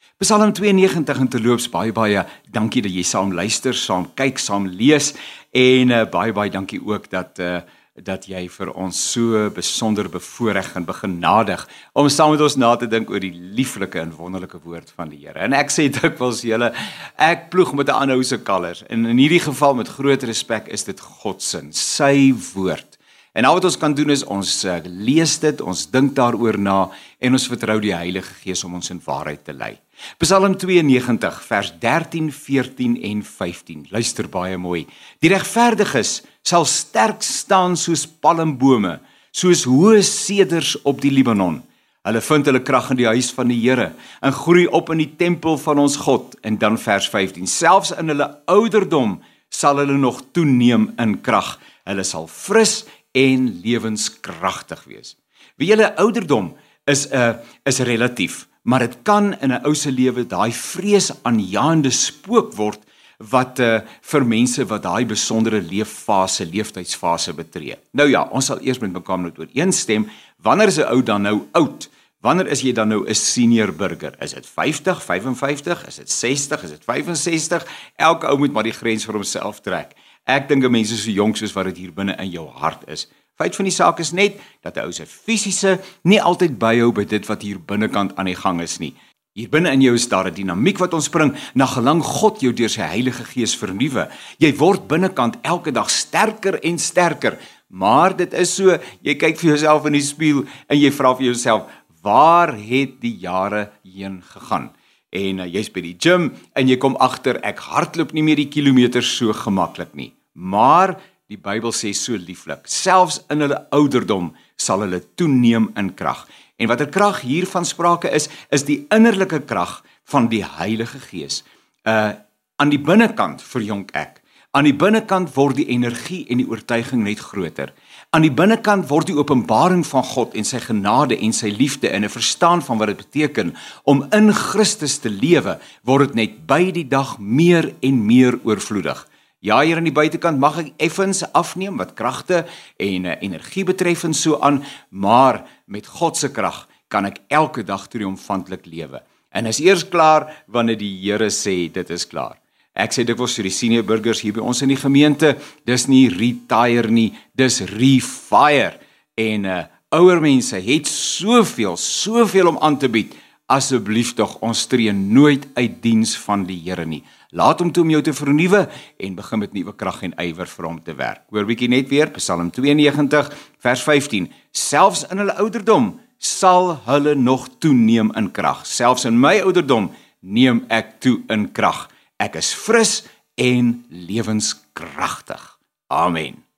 Psalm 92 en terloops baie dankie dat jy saam luister, saam kyk, saam lees en baie dankie ook dat jy vir ons so besonder bevoorreg en begenadig om saam met ons na te dink oor die lieflike en wonderlike woord van die Here. En ek sê dikwels julle, ek ploeg met 'n aanhouse kalvers en in hierdie geval met groot respek is dit God se, sy woord. En al wat ons kan doen is ons lees dit, ons dink daaroor na en ons vertrou die Heilige Gees om ons in waarheid te lei. Psalm 92 vers 13, 14 en 15. Luister baie mooi. Die regverdiges sal sterk staan soos palmbome, soos hoë seders op die Libanon. Hulle vind hulle krag in die huis van die Here en groei op in die tempel van ons God. En dan vers 15. Selfs in hulle ouderdom sal hulle nog toeneem in krag. Hulle sal fris en lewenskragtig wees. Wie julle ouderdom is relatief, maar dit kan in 'n ou se lewe daai vreesaanjaende spook word wat vir mense wat daai besondere leeftydsfase betree. Nou ja, ons sal eers met mekaar moet ooreenstem, wanneer is 'n ou dan nou oud? Wanneer is jy dan nou 'n senior burger? Is dit 50, 55, is dit 60, is dit 65? Elke ou moet maar die grens vir homself trek. Ek dink aan mense so jonk soos wat dit hier binne in jou hart is. Feit van die saak is net dat 'n ou se fisiese nie altyd byhou by dit wat hier binnekant aan die gang is nie. Hier binne in jou is daar 'n dinamiek wat ontspring na gelang God jou deur sy Heilige Gees vernuwe. Jy word binnekant elke dag sterker en sterker, maar dit is so, jy kyk vir jouself in die spieël en jy vra vir jouself, waar het die jare heen gegaan? En jy's by die gym en jy kom agter, ek hardloop nie meer die kilometers so gemaklik nie. Maar die Bybel sê so lieflik, selfs in hulle ouderdom sal hulle toeneem in krag. En watter krag hiervan sprake is die innerlike krag van die Heilige Gees. Aan die binnekant verjonk ek. Aan die binnekant word die energie en die oortuiging net groter. Aan die binnekant word die openbaring van God en sy genade en sy liefde en 'n verstaan van wat dit beteken om in Christus te lewe, word dit net by die dag meer en meer oorvloedig. Ja, hier aan die buitekant mag ek effens afneem wat kragte en energie betref en so aan, maar met God se krag kan ek elke dag triomfantlik lewe. En is eers klaar wanneer die Here sê dit is klaar. Ek sê dikwels vir die senior burgers hier by ons in die gemeente, dis nie retire nie, dis refire. En ouer mense het soveel om aan te bied. Asseblief tog, ons tree nooit uit diens van die Here nie. Laat hom toe om jou te vernuwe en begin met nuwe krag en ywer vir hom te werk. Hoor bietjie net weer, Psalm 92 vers 15. Selfs in hulle ouderdom sal hulle nog toeneem in krag. Selfs in my ouderdom neem ek toe in krag. Ek is fris en lewenskragtig. Amen.